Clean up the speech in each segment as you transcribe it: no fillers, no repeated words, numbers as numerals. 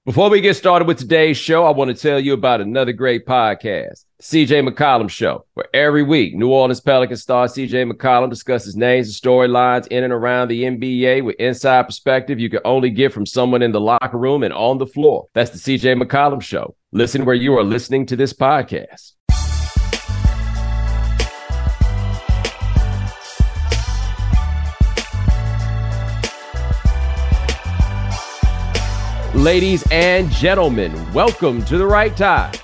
Before we get started with today's show, I want to tell you about another great podcast, the CJ McCollum Show, where every week New Orleans Pelicans star CJ McCollum discusses names and storylines in and around the NBA with inside perspective you can only get from someone in the locker room and on the floor. That's the CJ McCollum Show. Listen where you are listening to this podcast. Ladies and gentlemen, welcome to The Right Time.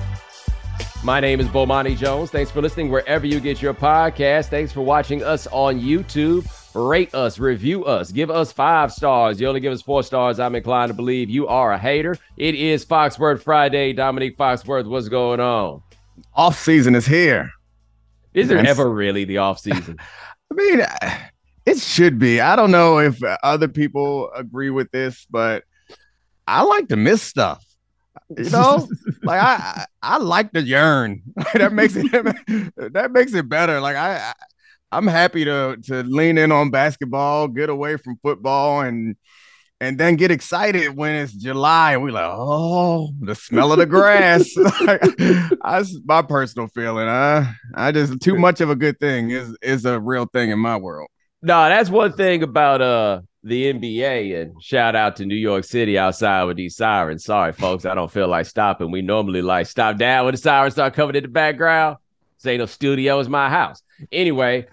My name is Bomani Jones. Thanks for listening wherever you get your podcast. Thanks for watching us on YouTube. Rate us, review us, give us 5 stars. You only give us 4 stars, I'm inclined to believe you are a hater. It is Foxworth Friday. Dominique Foxworth, what's going on? Off season is here. Is there ever really the off season? I mean, it should be. I don't know if other people agree with this, but I like to miss stuff. You know, like I like to yearn. that makes it better. Like I'm happy to lean in on basketball, get away from football, and then get excited when it's July and we're like, oh, the smell of the grass. That's my personal feeling. I just too much of a good thing is a real thing in my world. No, that's one thing about the NBA, and shout out to New York City outside with these sirens. Sorry, folks, I don't feel like stopping. We normally like stop down when the sirens start coming in the background. This ain't no studio, it's my house. Anyway,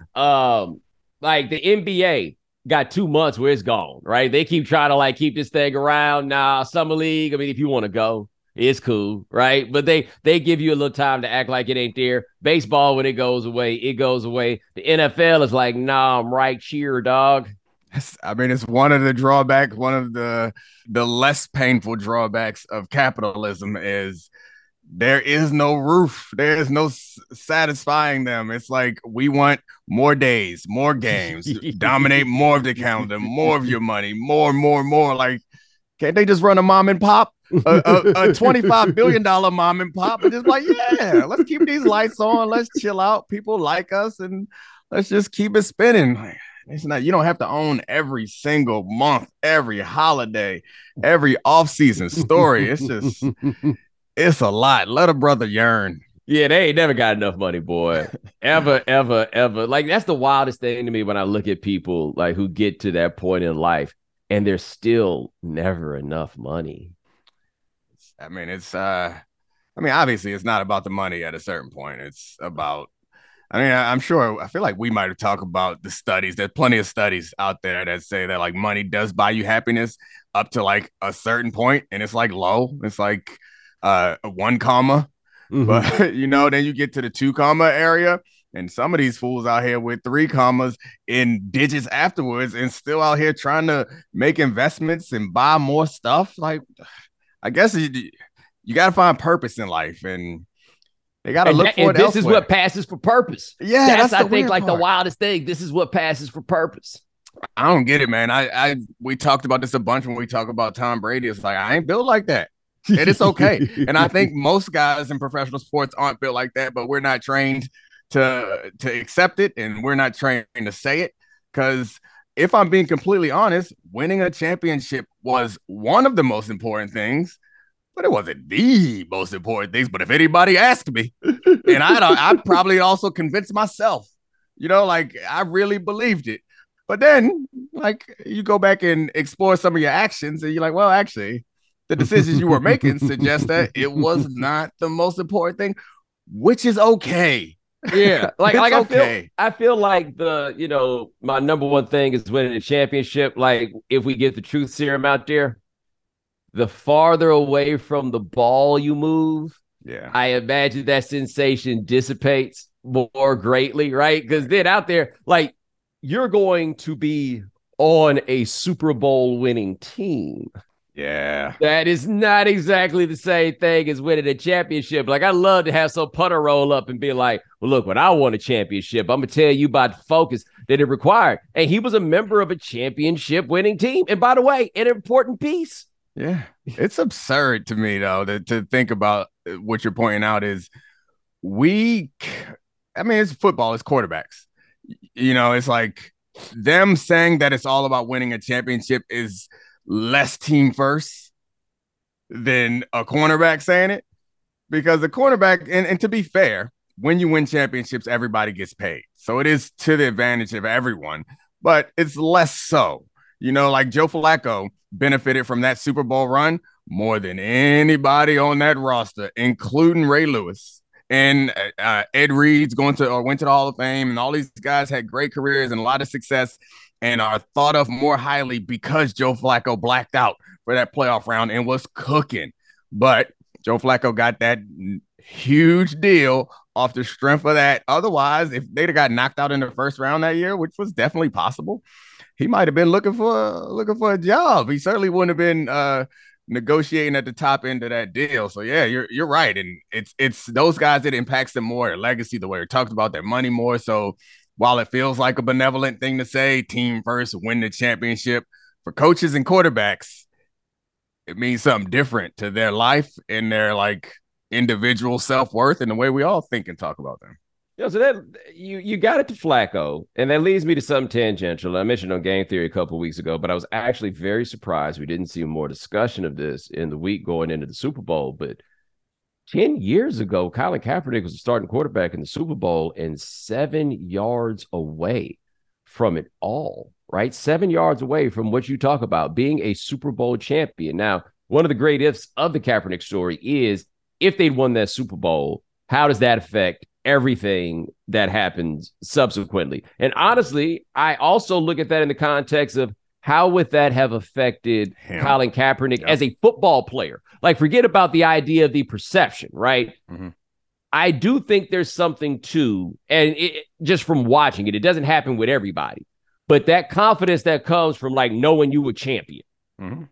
like the NBA got 2 months where it's gone, right? They keep trying to like keep this thing around. Nah, Summer League, I mean, if you want to go, it's cool, right? But they give you a little time to act like it ain't there. Baseball, when it goes away, it goes away. The NFL is like, nah, I'm right here, dog. I mean, it's one of the drawbacks, one of the less painful drawbacks of capitalism is there is no roof. There is no satisfying them. It's like we want more days, more games, dominate more of the calendar, more of your money, more. Like, can't they just run a mom and pop? A $25 billion mom and pop and just like, yeah, let's keep these lights on. Let's chill out. People like us and let's just keep it spinning. It's not, you don't have to own every single month, every holiday, every off-season story. It's just, it's a lot. Let a brother yearn. Yeah, they ain't never got enough money, boy. Ever. Like, that's the wildest thing to me when I look at people like who get to that point in life and there's still never enough money. I mean, obviously it's not about the money at a certain point. It's about, I feel like we might have talked about the studies. There's plenty of studies out there that say that like money does buy you happiness up to like a certain point, and it's like low. It's like 1 comma, but then you get to the 2 comma area, and some of these fools out here with 3 commas in digits afterwards, and still out here trying to make investments and buy more stuff. Like, I guess you got to find purpose in life, and they got to look for it this elsewhere. Is what passes for purpose. Yeah, that's I think like part. The wildest thing. This is what passes for purpose. I don't get it, man. We talked about this a bunch when we talk about Tom Brady. It's like, I ain't built like that. And it's okay. And I think most guys in professional sports aren't built like that, but we're not trained to accept it, and we're not trained to say it. Because if I'm being completely honest, winning a championship was one of the most important things. But it wasn't the most important things. But if anybody asked me, and I'd probably also convince myself, like I really believed it. But then, like, you go back and explore some of your actions, and you're like, well, actually, the decisions you were making suggest that it was not the most important thing, which is okay. Yeah, like okay. I feel like my number one thing is winning a championship. Like, if we get the truth serum out there, the farther away from the ball you move, I imagine that sensation dissipates more greatly, right? Because then out there, like, you're going to be on a Super Bowl winning team. Yeah. That is not exactly the same thing as winning a championship. Like, I'd love to have some punter roll up and be like, well, look, when I won a championship, I'm going to tell you about the focus that it required. And he was a member of a championship winning team. And by the way, an important piece. Yeah. It's absurd to me, though, to think about what you're pointing out is it's football, it's quarterbacks. It's like them saying that it's all about winning a championship is less team first than a cornerback saying it, because the cornerback, and to be fair, when you win championships, everybody gets paid. So it is to the advantage of everyone, but it's less so. Like Joe Flacco benefited from that Super Bowl run more than anybody on that roster, including Ray Lewis. And Ed Reed's went to the Hall of Fame, and all these guys had great careers and a lot of success and are thought of more highly because Joe Flacco blacked out for that playoff round and was cooking. But Joe Flacco got that huge deal off the strength of that. Otherwise, if they'd have got knocked out in the first round that year, which was definitely possible, he might have been looking for a job. He certainly wouldn't have been negotiating at the top end of that deal. So yeah, you're right. And it's those guys that impacts them more, their legacy, the way they talked about their money more. So while it feels like a benevolent thing to say, team first, win the championship, for coaches and quarterbacks, it means something different to their life and their individual self-worth and the way we all think and talk about them. So that you got it to Flacco, and that leads me to something tangential. I mentioned on Game Theory a couple of weeks ago, but I was actually very surprised we didn't see more discussion of this in the week going into the Super Bowl. But 10 years ago, Colin Kaepernick was the starting quarterback in the Super Bowl and 7 yards away from it all, right? 7 yards away from what you talk about, being a Super Bowl champion. Now, one of the great ifs of the Kaepernick story is if they'd won that Super Bowl, how does that affect everything that happens subsequently? And honestly, I also look at that in the context of how would that have affected Colin Kaepernick as a football player? Forget about the idea of the perception, right? Mm-hmm. I do think there's something to, and just from watching it, it doesn't happen with everybody, but that confidence that comes from knowing you a champion, mm-hmm.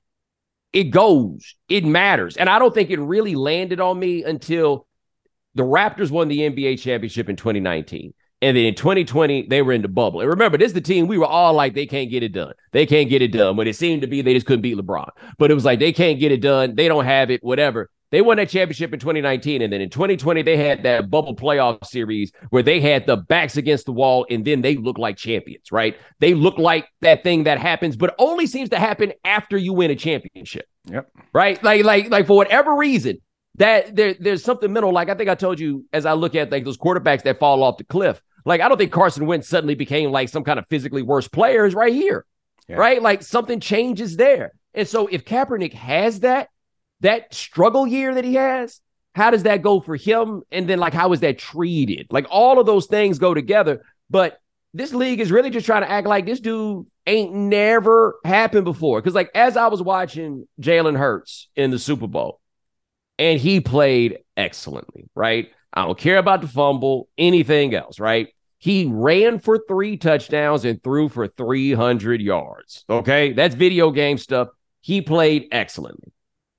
It matters. And I don't think it really landed on me until the Raptors won the NBA championship in 2019. And then in 2020, they were in the bubble. And remember, this is the team we were all like, they can't get it done. They can't get it done. When it seemed to be, they just couldn't beat LeBron. But it was like, they can't get it done. They don't have it, whatever. They won that championship in 2019. And then in 2020, they had that bubble playoff series where they had the backs against the wall. And then they look like champions, right? They look like that thing that happens, but only seems to happen after you win a championship. Yep. Right? Like for whatever reason, that there's something mental. I think I told you, as I look at those quarterbacks that fall off the cliff, I don't think Carson Wentz suddenly became some kind of physically worse player. Is right here, right? Something changes there. And so if Kaepernick has that struggle year that he has, how does that go for him? And then how is that treated? All of those things go together. But this league is really just trying to act like this dude ain't never happened before. Because as I was watching Jalen Hurts in the Super Bowl, and he played excellently, right? I don't care about the fumble, anything else, right? He ran for 3 touchdowns and threw for 300 yards, okay? That's video game stuff. He played excellently.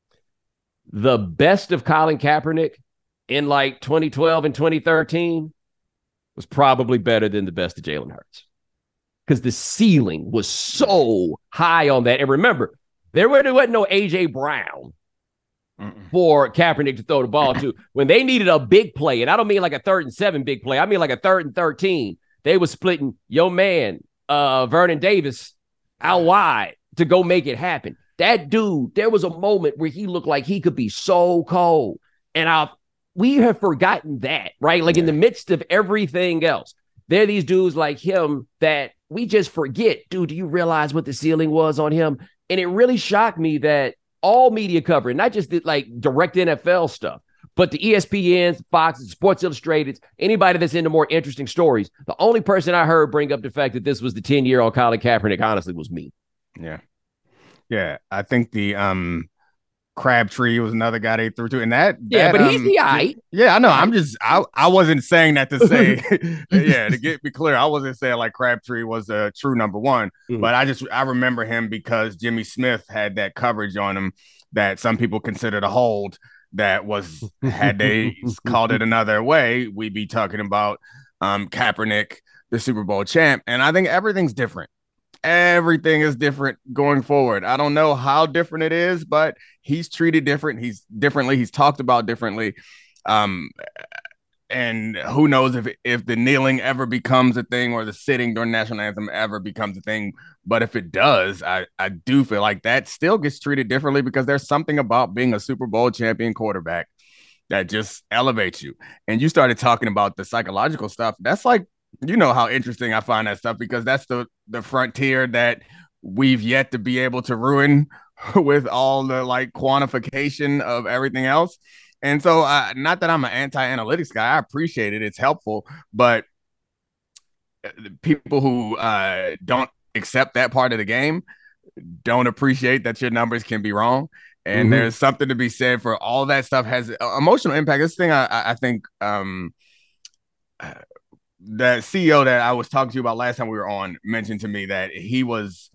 The best of Colin Kaepernick in 2012 and 2013 was probably better than the best of Jalen Hurts because the ceiling was so high on that. And remember, there wasn't no A.J. Brown for Kaepernick to throw the ball to. When they needed a big play, and I don't mean a 3rd and 7 big play, I mean a 3rd and 13, they were splitting your man, Vernon Davis, out wide to go make it happen. That dude, there was a moment where he looked like he could be so cold. And we have forgotten that, right? In the midst of everything else, there are these dudes like him that we just forget. Dude, do you realize what the ceiling was on him? And it really shocked me that all media coverage, not just the direct NFL stuff, but the ESPNs, Fox, Sports Illustrated, anybody that's into more interesting stories, the only person I heard bring up the fact that this was the 10-year-old Colin Kaepernick, honestly, was me. Yeah. Yeah. I think the Crabtree was another guy they threw to. And but he's the eye. Yeah, I know. I wasn't saying that to say, to get me clear, I wasn't saying Crabtree was a true number one, but I remember him because Jimmy Smith had that coverage on him that some people considered a hold that was, had they called it another way, we'd be talking about Kaepernick, the Super Bowl champ. And I think everything's different. Everything is different going forward. I don't know how different it is, but he's treated different. He's talked about differently. and who knows if the kneeling ever becomes a thing or the sitting during national anthem ever becomes a thing. But if it does, I do feel like that still gets treated differently because there's something about being a Super Bowl champion quarterback that just elevates you. And you started talking about the psychological stuff. That's like, you know how interesting I find that stuff because that's the frontier that we've yet to be able to ruin with all the like quantification of everything else. And so, not that I'm an anti-analytics guy, I appreciate it; it's helpful. But people who don't accept that part of the game don't appreciate that your numbers can be wrong. And there's something to be said for all that stuff has emotional impact. This thing I think the CEO that I was talking to you about last time we were on mentioned to me that he was.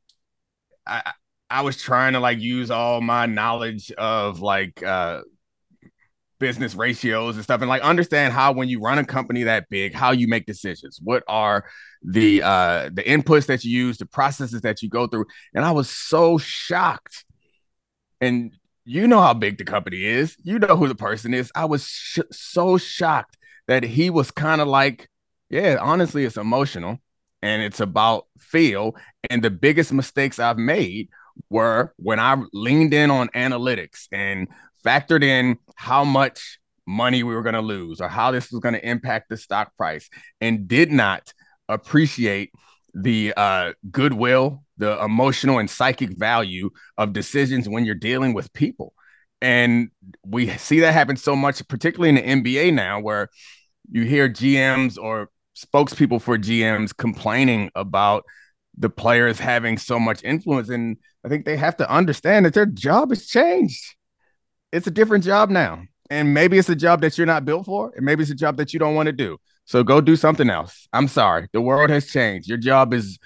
I was trying to like use all my knowledge of like business ratios and stuff and like understand how when you run a company that big, how you make decisions. What are the inputs that you use, the processes that you go through. And I was so shocked. And you know how big the company is. You know who the person is. I was so shocked that he was kind of like, yeah, honestly, it's emotional and it's about feel. And the biggest mistakes I've made were when I leaned in on analytics and factored in how much money we were going to lose or how this was going to impact the stock price and did not appreciate the goodwill, the emotional and psychic value of decisions when you're dealing with people. And we see that happen so much, particularly in the NBA now, where you hear GMs or spokespeople for GMs complaining about the players having so much influence. And I think they have to understand that their job has changed. It's a different job now. And maybe it's a job that you're not built for. And maybe it's a job that you don't want to do. So go do something else. I'm sorry. The world has changed. Your job is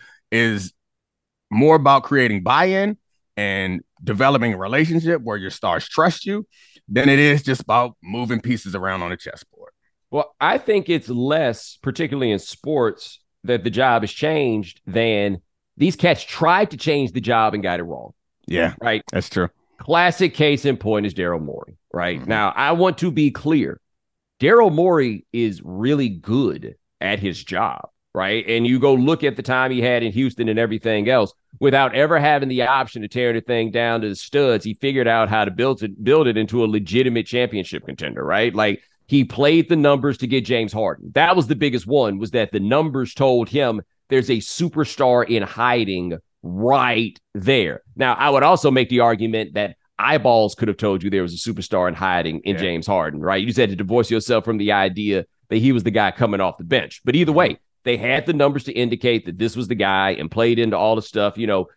more about creating buy-in and developing a relationship where your stars trust you than it is just about moving pieces around on a chessboard. Well, I think it's less, particularly in sports, that the job has changed than these cats tried to change the job and got it wrong. Yeah, right. That's true. Classic case in point is Daryl Morey, right? Mm-hmm. Now, I want to be clear. Daryl Morey is really good at his job, right? And you go look at the time he had in Houston and everything else, without ever having the option to tear the thing down to the studs, he figured out how to build it into a legitimate championship contender, right? Like, he played the numbers to get James Harden. That was the biggest one, was that the numbers told him there's a superstar in hiding right there. Now, I would also make the argument that eyeballs could have told you there was a superstar in hiding in James Harden, right? You just had to divorce yourself from the idea that he was the guy coming off the bench. But either way, they had the numbers to indicate that this was the guy and played into all the stuff, you know,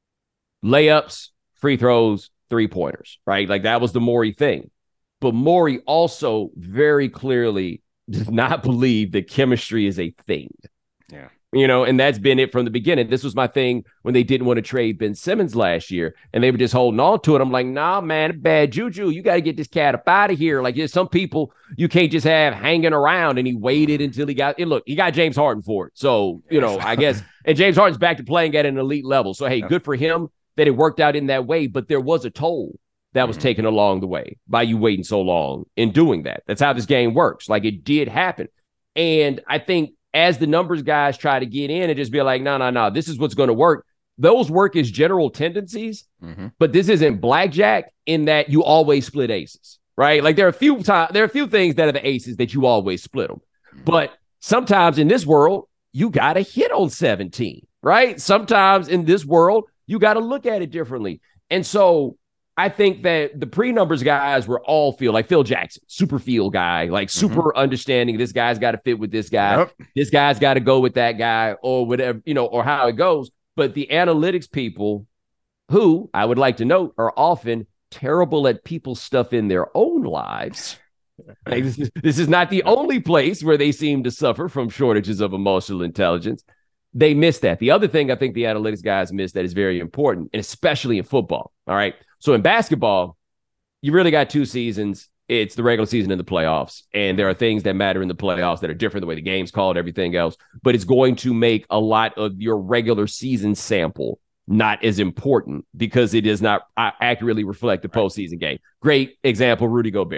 layups, free throws, three-pointers, right? Like, that was the Morey thing. But Morey also very clearly does not believe that chemistry is a thing. Yeah. You know, and that's been it from the beginning. This was my thing when they didn't want to trade Ben Simmons last year and they were just holding on to it. I'm like, nah, man, bad juju. You got to get this cat up out of here. Like, there's some people you can't just have hanging around. And he waited until he got it. Look, he got James Harden for it. So, you know, I guess, and James Harden's back to playing at an elite level. So, hey, good for him that it worked out in that way. But there was a toll that was taken along the way by you waiting so long in doing that. That's how this game works. Like, it did happen. And I think as the numbers guys try to get in and just be like, no, this is what's going to work. Those work as general tendencies, but this isn't blackjack in that you always split aces, right? Like, there are a few things that are the aces that you always split them. But sometimes in this world, you got to hit on 17, right? Sometimes in this world, you got to look at it differently. And so I think that the pre-numbers guys were all feel like Phil Jackson, super feel guy, like super understanding. This guy's got to fit with this guy. Yep. This guy's got to go with that guy or whatever, you know, or how it goes. But the analytics people, who I would like to note are often terrible at people's stuff in their own lives. Like, this is not the only place where they seem to suffer from shortages of emotional intelligence. They miss that. The other thing I think the analytics guys miss that is very important, and especially in football. All right. So in basketball, you really got two seasons. It's the regular season and the playoffs. And there are things that matter in the playoffs that are different, the way the game's called, everything else. But it's going to make a lot of your regular season sample not as important because it does not accurately reflect the postseason game. Great example, Rudy Gobert,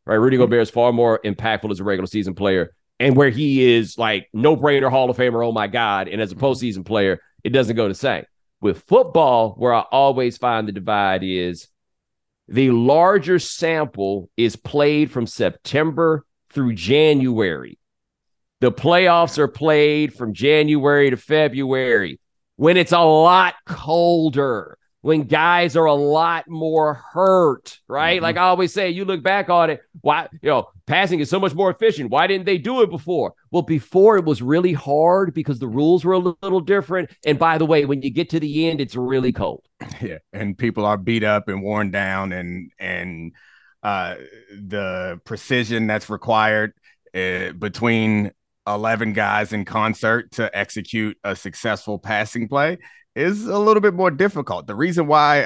right? Rudy Gobert is far more impactful as a regular season player, and where he is like no-brainer Hall of Famer, oh my God, and as a postseason player, it doesn't go the same. With football, where I always find the divide is the larger sample is played from September through January. The playoffs are played from January to February when it's a lot colder, when guys are a lot more hurt, right? Mm-hmm. Like I always say, you look back on it, why, passing is so much more efficient. Why didn't they do it before? Well, before it was really hard because the rules were a little different. And by the way, when you get to the end, it's really cold. Yeah. And people are beat up and worn down, and the precision that's required between 11 guys in concert to execute a successful passing play is a little bit more difficult. The reason why,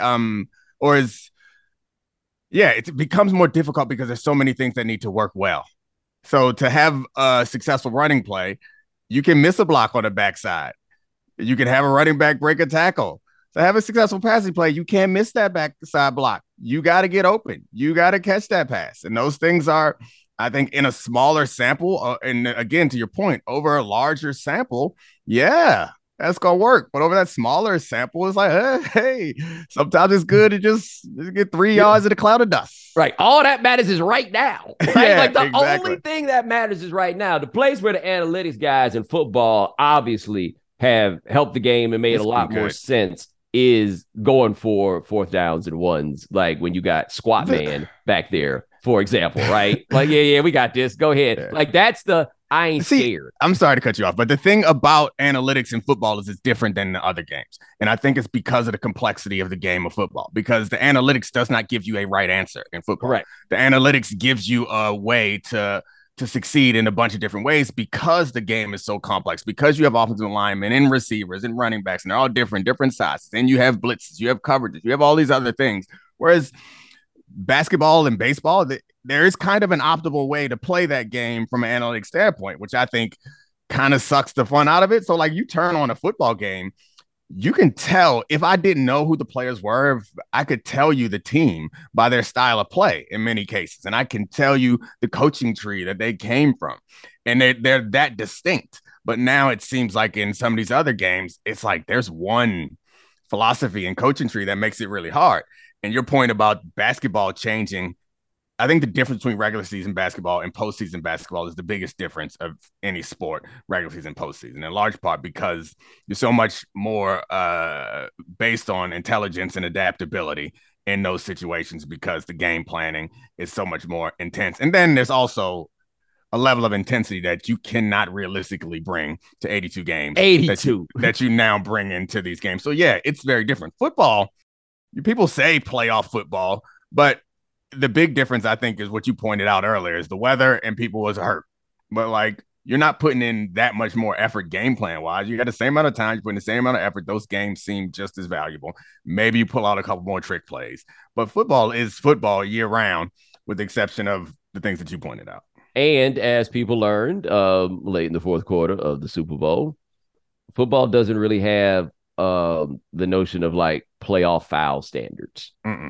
it becomes more difficult because there's so many things that need to work well. So to have a successful running play, you can miss a block on the backside. You can have a running back break a tackle. To have a successful passing play, you can't miss that backside block. You got to get open. You got to catch that pass. And those things are, I think, in a smaller sample, and again, to your point, over a larger sample, yeah, that's going to work. But over that smaller sample, it's like, hey, sometimes it's good to just get 3 yards in a cloud of dust. Right. All that matters is right now. Right? Yeah, like the only thing that matters is right now. The place where the analytics guys in football obviously have helped the game and made a lot more sense is going for 4th downs and 1s, like when you got squat man back there, for example, right? Like, yeah, we got this. Go ahead. Yeah. Like, that's I ain't scared. I'm sorry to cut you off, but the thing about analytics in football is it's different than the other games. And I think it's because of the complexity of the game of football, because the analytics does not give you a right answer in football. Correct. The analytics gives you a way to succeed in a bunch of different ways because the game is so complex, because you have offensive linemen and receivers and running backs, and they're all different sizes. And you have blitzes, you have coverages, you have all these other things. Whereas basketball and baseball, there is kind of an optimal way to play that game from an analytics standpoint, which I think kind of sucks the fun out of it. So like you turn on a football game, you can tell, if I didn't know who the players were, I could tell you the team by their style of play in many cases. And I can tell you the coaching tree that they came from. And they're that distinct. But now it seems like in some of these other games, it's like there's one philosophy and coaching tree that makes it really hard. And your point about basketball changing, I think the difference between regular season basketball and postseason basketball is the biggest difference of any sport, regular season, postseason, in large part because you're so much more based on intelligence and adaptability in those situations because the game planning is so much more intense. And then there's also a level of intensity that you cannot realistically bring to 82 games. 82. That you now bring into these games. So, yeah, it's very different. Football, people say playoff football, but the big difference, I think, is what you pointed out earlier, is the weather and people was hurt. But, like, you're not putting in that much more effort game plan-wise. You got the same amount of time, you put in the same amount of effort. Those games seem just as valuable. Maybe you pull out a couple more trick plays. But football is football year-round, with the exception of the things that you pointed out. And as people learned late in the fourth quarter of the Super Bowl, football doesn't really have the notion of, like, playoff foul standards.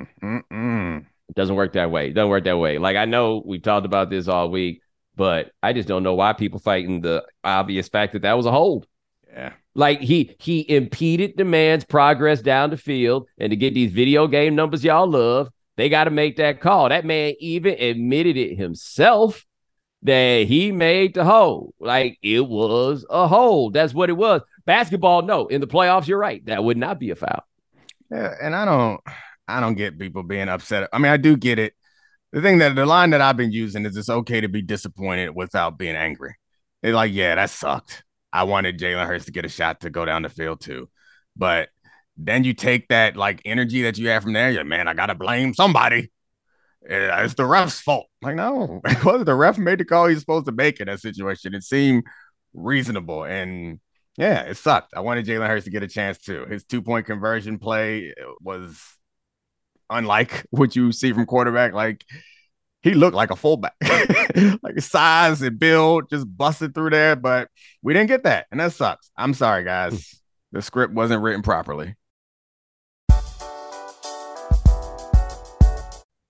It doesn't work that way. It doesn't work that way. Like, I know we've talked about this all week, but I just don't know why people fighting the obvious fact that was a hold. Yeah. Like, he impeded the man's progress down the field, and to get these video game numbers y'all love, they got to make that call. That man even admitted it himself that he made the hold. Like, it was a hold. That's what it was. Basketball, no. In the playoffs, you're right. That would not be a foul. Yeah, and I don't get people being upset. I mean, I do get it. The line that I've been using is it's okay to be disappointed without being angry. They're like, yeah, that sucked. I wanted Jalen Hurts to get a shot to go down the field too. But then you take that, like, energy that you have from there. You're, man, I got to blame somebody. It's the ref's fault. Like, no, the ref made the call he's supposed to make in that situation. It seemed reasonable. And yeah, it sucked. I wanted Jalen Hurts to get a chance too. His 2-point conversion play was unlike what you see from quarterback. Like, he looked like a fullback, like his size and build just busted through there, but we didn't get that. And that sucks. I'm sorry, guys. The script wasn't written properly.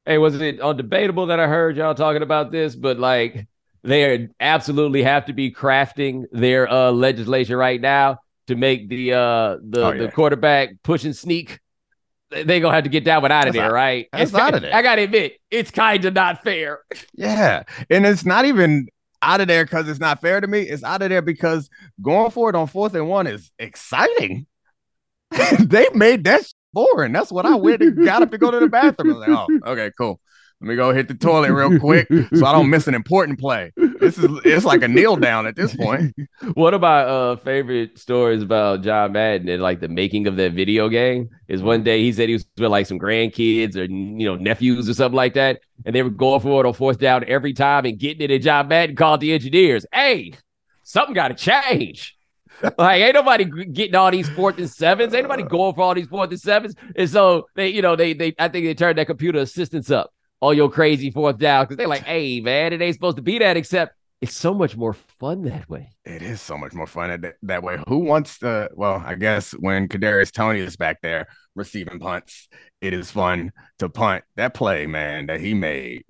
Hey, was it undebatable that I heard y'all talking about this? But like, they absolutely have to be crafting their legislation right now to make the quarterback push and sneak. They gonna have to get that one out of there, right? That's out of there. I gotta admit, it's kind of not fair. Yeah, and it's not even out of there because it's not fair to me. It's out of there because going for it on 4th and 1 is exciting. They made that boring. That's what I went and got up to go to the bathroom. I was like, oh, okay, cool. Let me go hit the toilet real quick so I don't miss an important play. It's like a kneel down at this point. One of my favorite stories about John Madden and like the making of that video game is one day he said he was with like some grandkids or nephews or something like that, and they were going for it on 4th down every time and getting it. And John Madden called the engineers, "Hey, something got to change." Like, ain't nobody getting all these 4th and 7s. Ain't nobody going for all these 4th and 7s. And so I think they turned that computer assistance up on your crazy 4th down because they're like, hey, man, it ain't supposed to be that, except it's so much more fun that way. It is so much more fun that way. Who wants to? Well, I guess when Kadarius Toney is back there receiving punts, it is fun to punt. That play, man, that he made,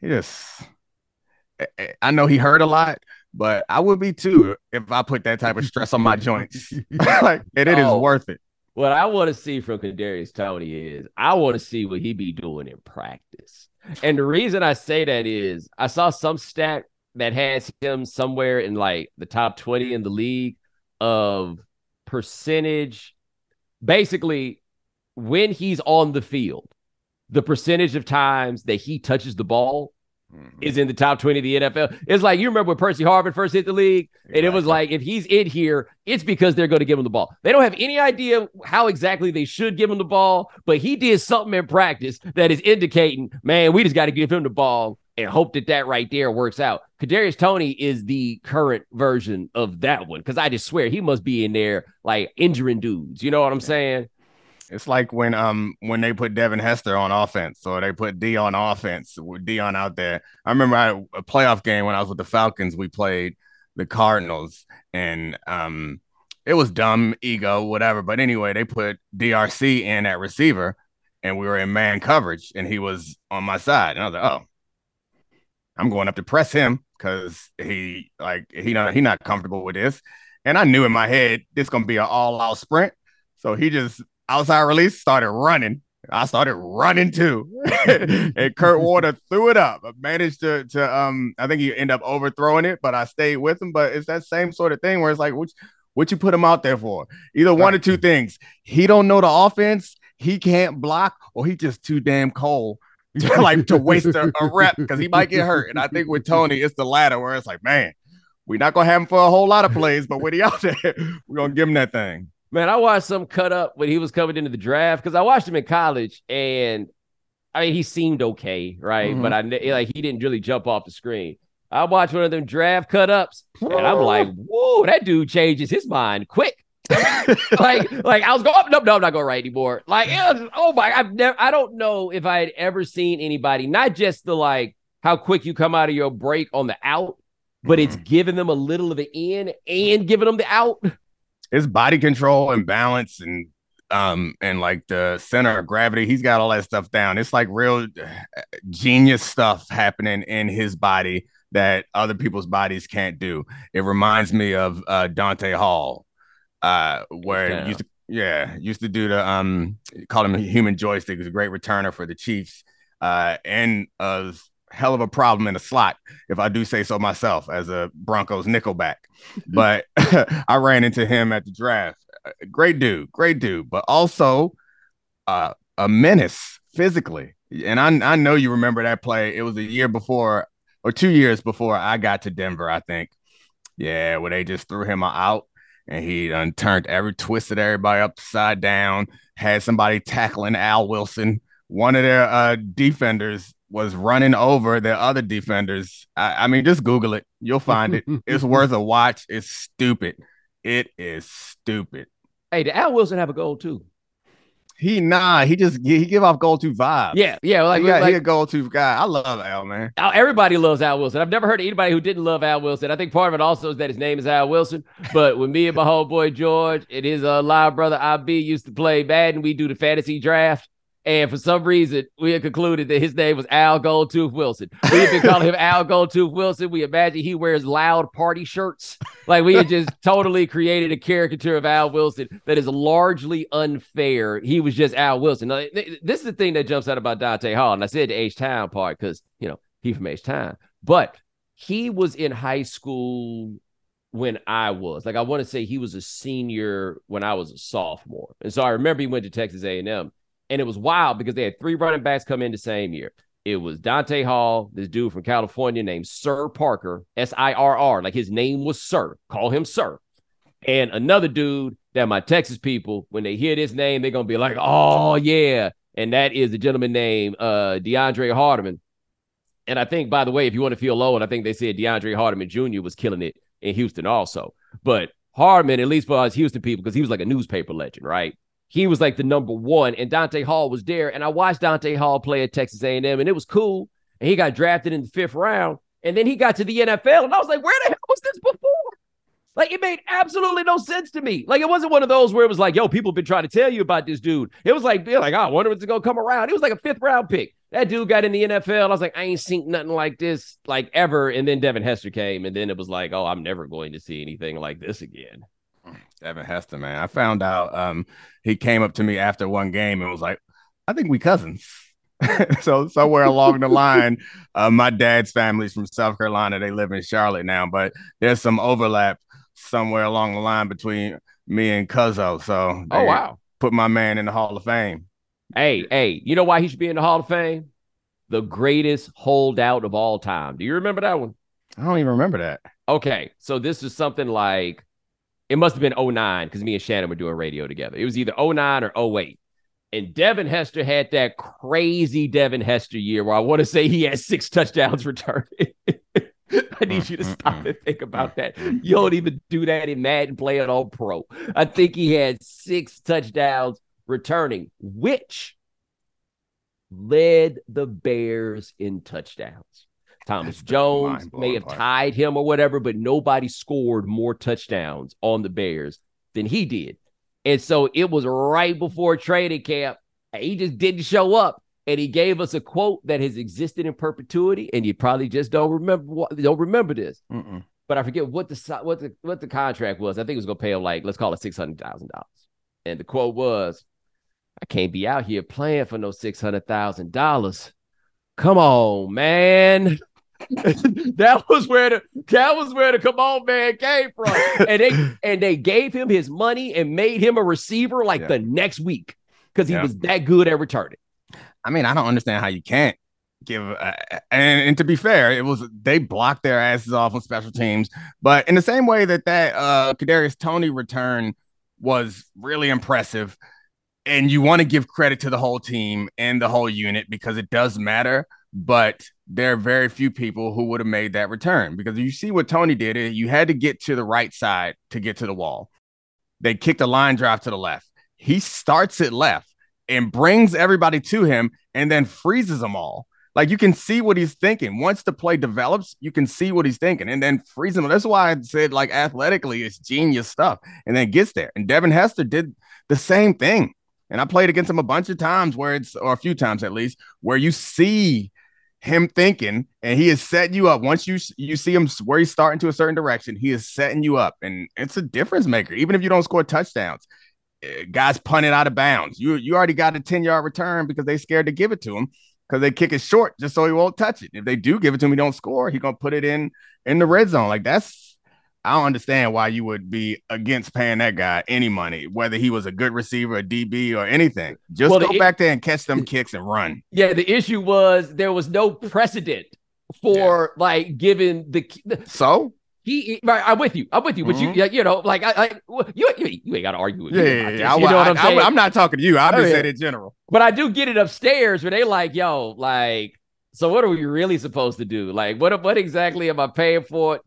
I know he hurt a lot, but I would be too if I put that type of stress on my joints. It is worth it. What I want to see from Kadarius Toney is I want to see what he be doing in practice. And the reason I say that is I saw some stat that has him somewhere in like the top 20 in the league of percentage. Basically, when he's on the field, the percentage of times that he touches the ball is in the top 20 of the NFL. It's like, you remember when Percy Harvin first hit the league, and it was like, if he's in here, it's because they're going to give him the ball. They don't have any idea how exactly they should give him the ball, but he did something in practice that is indicating, man, we just got to give him the ball and hope that right there works out. Kadarius Toney is the current version of that one, because I just swear he must be in there like injuring dudes. You know what I'm saying? It's like when they put Devin Hester on offense, or they put D on offense with Dion out there. I remember a playoff game when I was with the Falcons. We played the Cardinals, and it was dumb ego, whatever. But anyway, they put DRC in at receiver, and we were in man coverage, and he was on my side, and I was like, oh, I'm going up to press him because he not comfortable with this. And I knew in my head this gonna be an all-out sprint, so he just outside release, started running. I started running too. And Kurt Warner threw it up. I managed to I think he ended up overthrowing it, but I stayed with him. But it's that same sort of thing where it's like, what you put him out there for? Either one or two things. He don't know the offense, he can't block, or he just too damn cold to waste a rep because he might get hurt. And I think with Toney, it's the latter where it's like, man, we're not going to have him for a whole lot of plays, but when he out there, we're going to give him that thing. Man, I watched some cut up when he was coming into the draft because I watched him in college, and I mean, he seemed okay, right? Mm-hmm. But he didn't really jump off the screen. I watched one of them draft cut ups, and I'm like, whoa, that dude changes his mind quick. like I was going, no, I'm not going right anymore. Like, oh my, I don't know if I had ever seen anybody, not just the like how quick you come out of your break on the out, but it's giving them a little of the in and giving them the out. His body control and balance and like the center of gravity, he's got all that stuff down. It's like real genius stuff happening in his body that other people's bodies can't do. It reminds me of Dante Hall, where used to do the call him human joystick. He was a great returner for the Chiefs, and a hell of a problem in the slot, if I do say so myself, as a Broncos nickelback. But I ran into him at the draft. Great dude, but also a menace physically. And I know you remember that play. It was a year before or 2 years before I got to Denver, I think. Yeah, where they just threw him out, and he turned twisted everybody upside down, had somebody tackling Al Wilson. One of their defenders was running over their other defenders. I mean, just Google it. You'll find it. It's worth a watch. It's stupid. It is stupid. Hey, did Al Wilson have a goal too? He give off goal two vibes. Yeah. He a goal two guy. I love Al, man. Everybody loves Al Wilson. I've never heard of anybody who didn't love Al Wilson. I think part of it also is that his name is Al Wilson. But when me and my homeboy George and his live brother IB used to play Madden, we do the fantasy draft. And for some reason, we had concluded that his name was Al Goldtooth Wilson. We had been calling him Al Goldtooth Wilson. We imagine he wears loud party shirts. Like we had just totally created a caricature of Al Wilson that is largely unfair. He was just Al Wilson. Now, this is the thing that jumps out about Dante Hall. And I said the H-Town part because, he's from H-Town. But he was in high school when I was. Like, I want to say he was a senior when I was a sophomore. And so I remember he went to Texas A&M. And it was wild because they had 3 running backs come in the same year. It was Dante Hall, this dude from California named Sir Parker, Sirr. Like his name was Sir. Call him Sir. And another dude that my Texas people, when they hear this name, they're going to be like, oh, yeah. And that is a gentleman named DeAndre Hardeman. And I think, by the way, if you want to feel old, I think they said DeAndre Hardeman Jr. was killing it in Houston also. But Hardeman, at least for us Houston people, because he was like a newspaper legend, right? He was like the number one, and Dante Hall was there. And I watched Dante Hall play at Texas A&M, and it was cool. And he got drafted in the 5th round. And then he got to the NFL, and I was like, where the hell was this before? Like, it made absolutely no sense to me. Like, it wasn't one of those where it was like, yo, people have been trying to tell you about this dude. It was like, oh, I wonder what's going to come around. It was like a 5th round pick. That dude got in the NFL. I was like, I ain't seen nothing like this, like, ever. And then Devin Hester came, and then it was like, oh, I'm never going to see anything like this again. Devin Hester, man. I found out he came up to me after one game and was like, I think we cousins. So somewhere along the line, my dad's family's from South Carolina. They live in Charlotte now, but there's some overlap somewhere along the line between me and Cuzzo. So wow. Put my man in the Hall of Fame. Hey, you know why he should be in the Hall of Fame? The greatest holdout of all time. Do you remember that one? I don't even remember that. Okay, so this is something like, it must have been 09 because me and Shannon were doing radio together. It was either 09 or 08. And Devin Hester had that crazy Devin Hester year where I want to say he had 6 touchdowns returned. I need you to stop and think about that. You don't even do that in Madden playing on pro. I think he had 6 touchdowns returning, which led the Bears in touchdowns. Thomas Jones may have tied him or whatever, but nobody scored more touchdowns on the Bears than he did. And so it was right before training camp. He just didn't show up. And he gave us a quote that has existed in perpetuity. And you probably just don't remember this. Mm-mm. But I forget what the contract was. I think it was going to pay him like, let's call it $600,000. And the quote was, I can't be out here playing for no $600,000. Come on, man. that was where the come on man came from. And they gave him his money and made him a receiver like the next week because he was that good at returning. I mean, I don't understand how you can't give and to be fair, they blocked their asses off on special teams, but in the same way that Kadarius Toney return was really impressive, and you want to give credit to the whole team and the whole unit because it does matter. But there are very few people who would have made that return because you see what Toney did. You had to get to the right side to get to the wall. They kicked a line drive to the left. He starts it left and brings everybody to him and then freezes them all. Like you can see what he's thinking. Once the play develops, you can see what he's thinking and then freeze them. That's why I said like athletically, it's genius stuff and then gets there. And Devin Hester did the same thing. And I played against him a bunch of times or a few times at least, where you see him thinking and he is setting you up. Once you see him where he's starting to a certain direction, he is setting you up. And it's a difference maker. Even if you don't score touchdowns, guys punted out of bounds. You already got a 10-yard return because they scared to give it to him because they kick it short just so he won't touch it. If they do give it to him, he don't score, he's going to put it in the red zone. Like I don't understand why you would be against paying that guy any money, whether he was a good receiver, a DB, or anything. Just go back there and catch them kicks and run. Yeah, the issue was there was no precedent for like giving the. So I'm with you, but you know, like you ain't got to argue with me. Yeah. You know what I'm saying? I'm not talking to you. I'm just saying in general. But I do get it upstairs where they like, yo, like, so what are we really supposed to do? Like, what exactly am I paying for?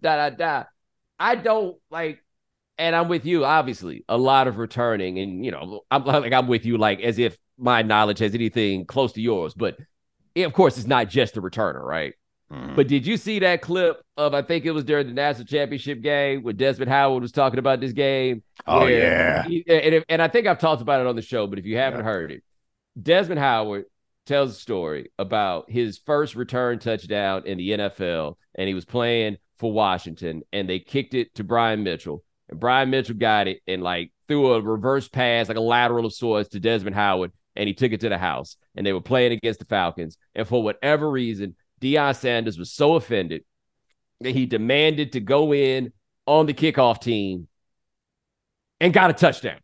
I don't like, and I'm with you, obviously, a lot of returning. And, you know, I'm with you, like, as if my knowledge has anything close to yours. But, of course, it's not just the returner, right? Mm-hmm. But did you see that clip of, I think it was during the national championship game where Desmond Howard was talking about this game? Oh, yeah. And I think I've talked about it on the show, but if you haven't heard it, Desmond Howard tells a story about his first return touchdown in the NFL, and he was playing for Washington, and they kicked it to Brian Mitchell, and Brian Mitchell got it and like threw a reverse pass, like a lateral of sorts, to Desmond Howard, and he took it to the house, and they were playing against the Falcons, and for whatever reason, Deion Sanders was so offended that he demanded to go in on the kickoff team and got a touchdown.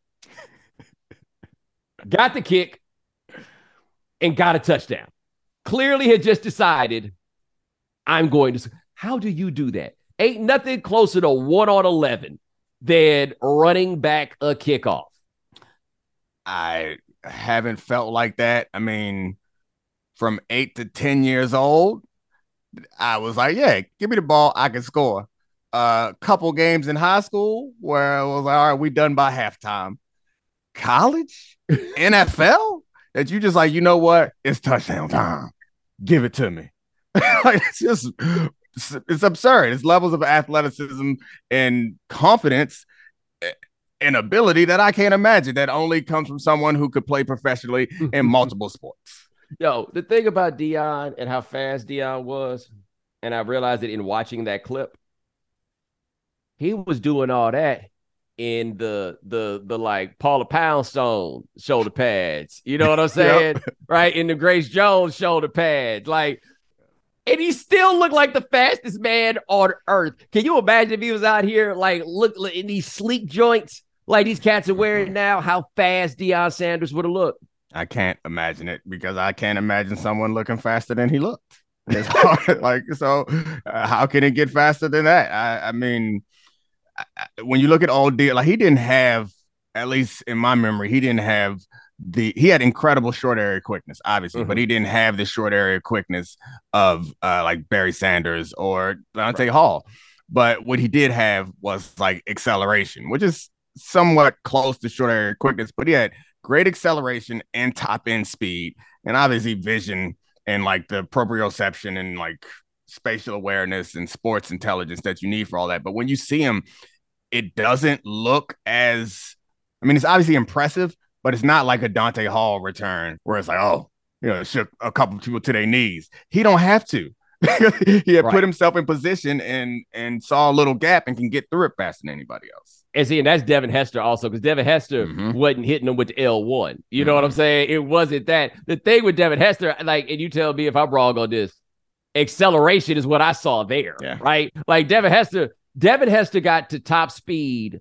Got the kick and got a touchdown. Clearly had just decided, I'm going to. How do you do that? Ain't nothing closer to 1 on 11 than running back a kickoff. I haven't felt like that. I mean, from 8 to 10 years old, I was like, yeah, give me the ball. I can score. A couple games in high school where I was like, all right, we done by halftime. College? NFL? That you just like, you know what? It's touchdown time. Give it to me. Like, it's absurd. It's levels of athleticism and confidence and ability that I can't imagine that only comes from someone who could play professionally in multiple sports. Yo, the thing about Deion and how fast Deion was, and I realized it in watching that clip, he was doing all that in the like Paula Poundstone shoulder pads. You know what I'm saying? Yep. Right? In the Grace Jones shoulder pads. Like, and he still looked like the fastest man on earth. Can you imagine if he was out here like look in these sleek joints like these cats are wearing now, how fast Deion Sanders would have looked? I can't imagine it because I can't imagine someone looking faster than he looked. It's hard. Like, so how can it get faster than that? I mean, when you look at old Deion, like he didn't have, at least in my memory, he didn't have he had incredible short area quickness, obviously, but he didn't have the short area quickness of like Barry Sanders or Dante Hall. But what he did have was like acceleration, which is somewhat close to short area quickness, but he had great acceleration and top end speed, and obviously vision and like the proprioception and like spatial awareness and sports intelligence that you need for all that. But when you see him, it doesn't look as, I mean, it's obviously impressive, but it's not like a Dante Hall return where it's like, oh, you know, shook a couple people to their knees. He don't have to. He had put himself in position and saw a little gap and can get through it faster than anybody else. And see, and that's Devin Hester also, because Devin Hester wasn't hitting him with the L1. You know what I'm saying? It wasn't that. The thing with Devin Hester, like, and you tell me if I'm wrong on this, acceleration is what I saw there, right? Like Devin Hester got to top speed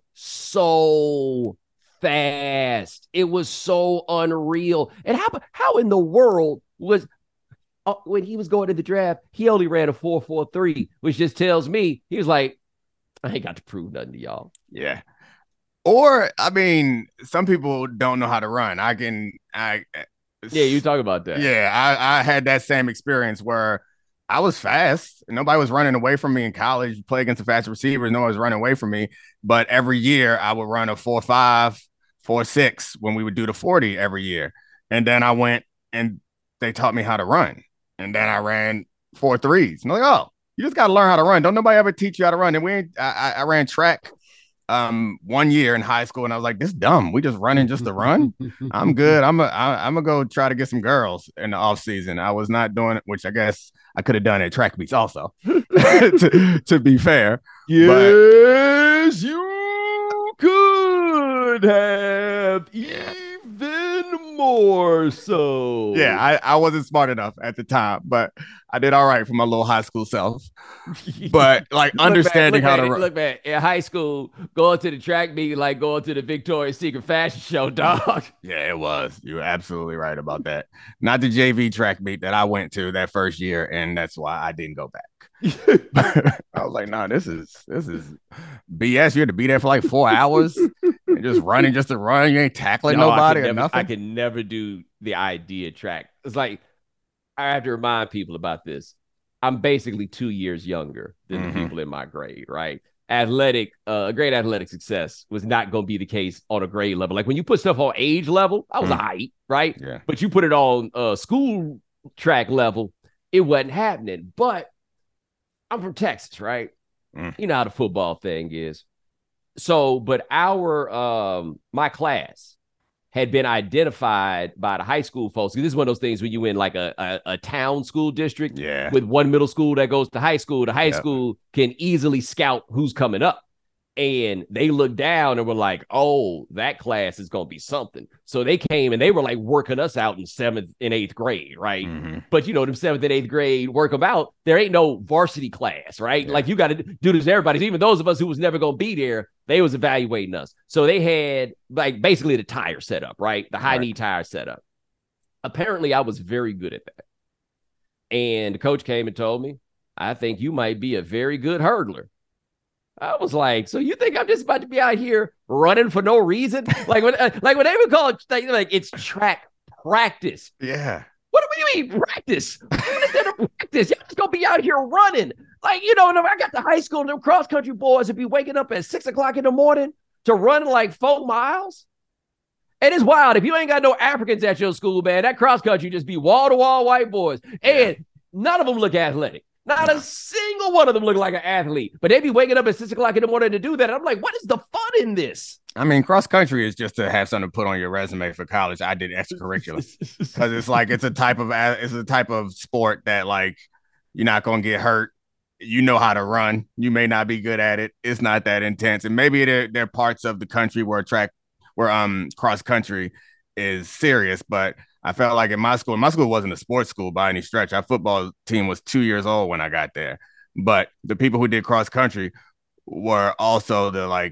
so fast. It was so unreal. And how in the world was when he was going to the draft, he only ran a 4.43, which just tells me he was like, I ain't got to prove nothing to y'all. Yeah. Or, I mean, some people don't know how to run. Yeah, you talk about that. Yeah, I had that same experience where I was fast. Nobody was running away from me in college. Play against the fast receivers. No one was running away from me. But every year I would run a 4.5, 4.6 when we would do the 40 every year. And then I went and they taught me how to run. And then I ran 4.3s. And I'm like, oh, you just got to learn how to run. Don't nobody ever teach you how to run. And I ran track 1 year in high school, and I was like, this is dumb. We just running just to run. I'm good. I'm gonna go try to get some girls in the off season. I was not doing it, which I guess I could have done at track meets also. to be fair, yes, you could have even more so. Yeah, I wasn't smart enough at the time, but I did all right for my little high school self. But like understanding how to run. Look, man, in high school, going to the track meet like going to the Victoria's Secret fashion show, dog. Yeah, it was. You were absolutely right about that. Not the JV track meet that I went to that first year, and that's why I didn't go back. I was like, nah, this is BS. You had to be there for like 4 hours and just running just to run. You ain't tackling nobody or nothing. I can never do the idea track. It's like, I have to remind people about this. I'm basically 2 years younger than the people in my grade, right? Great athletic success was not going to be the case on a grade level. Like when you put stuff on age level, I was a height, right? Yeah. But you put it on school track level, it wasn't happening. But I'm from Texas, right? You know how the football thing is. So, but my class had been identified by the high school folks. This is one of those things when you in like a town school district with one middle school that goes to high school. The high school can easily scout who's coming up. And they looked down and were like, oh, that class is going to be something. So they came and they were like working us out in 7th and 8th grade, right? Mm-hmm. But, them 7th and 8th grade work them out. There ain't no varsity class, right? Yeah. Like you got to do this to everybody. Even those of us who was never going to be there, they was evaluating us. So they had like basically the tire set up, right? The high knee tire set up. Apparently, I was very good at that. And the coach came and told me, I think you might be a very good hurdler. I was like, so you think I'm just about to be out here running for no reason? Like when they would call it, like it's track practice. Yeah. What do you mean practice? What is there to practice? Y'all just gonna be out here running. Like, and I got the high school and them cross country boys would be waking up at 6 o'clock in the morning to run like 4 miles. And it's wild. If you ain't got no Africans at your school, man, that cross country just be wall to wall white boys. And none of them look athletic. Not a single one of them look like an athlete, but they be waking up at 6 o'clock in the morning to do that. And I'm like, what is the fun in this? I mean, cross country is just to have something to put on your resume for college. I did extracurricular because it's like it's a type of sport that like you're not gonna get hurt. You know how to run. You may not be good at it. It's not that intense, and maybe there are parts of the country where cross country is serious, but I felt like my school wasn't a sports school by any stretch. Our football team was 2 years old when I got there. But the people who did cross country were also the